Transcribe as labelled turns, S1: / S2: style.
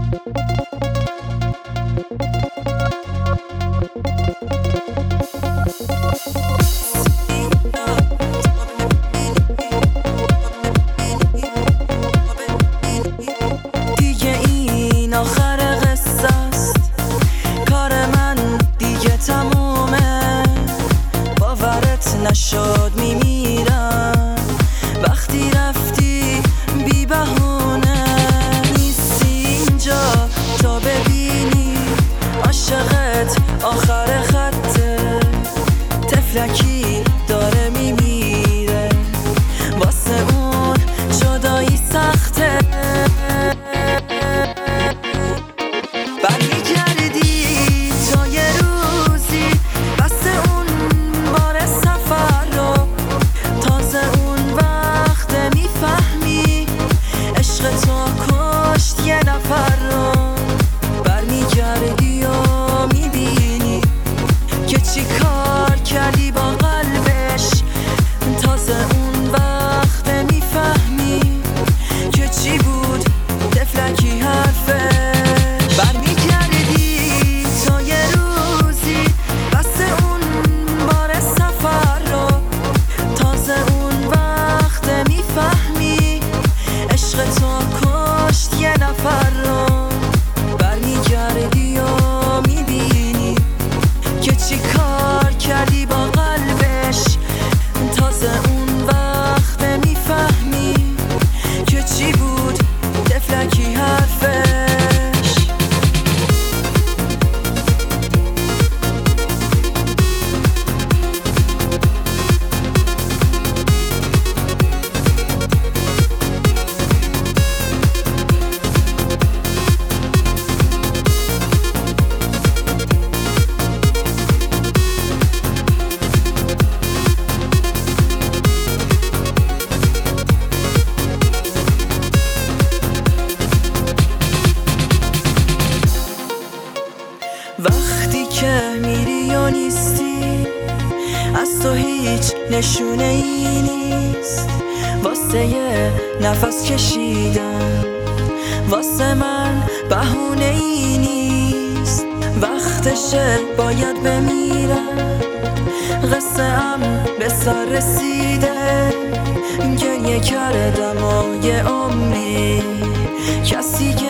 S1: دیگه این آخر قصه است، کار من دیگه تمومه. باورت نشد میمیرم وقتی رفتی بی بهونه. نیستی اینجا تا ببینی عاشقت آخر خطه. تفلکی داره میمیره واسه اون جدایی سخته. برمیگردی تا یه روزی بس اون بار سفر رو. تازه اون وقت میفهمی عشق تو کشت یه نفر رو. برمیگردی و میبینی که چی کار کردی با قلبش. تازه اون وقت میفهمی که چی بود تفلکی حرفش. برمیگردی تا یه روزی بس اون بار سفر رو. تازه اون وقت میفهمی عشق تو کشت یه نفر رو. برمیگردی و میبینی که چی کار کردی با قلبش. تازه اون وقت میفهمی که چی بود تفلکی حرفش. وقتی که میری و نیستی از تو هیچ نشونه ای نیست. واسه یه نفس کشیدن واسه من بهونه ای نیست. وقتشه باید بمیرم قصه ام به سر رسیده. گریه کردم و یه عمری کسی که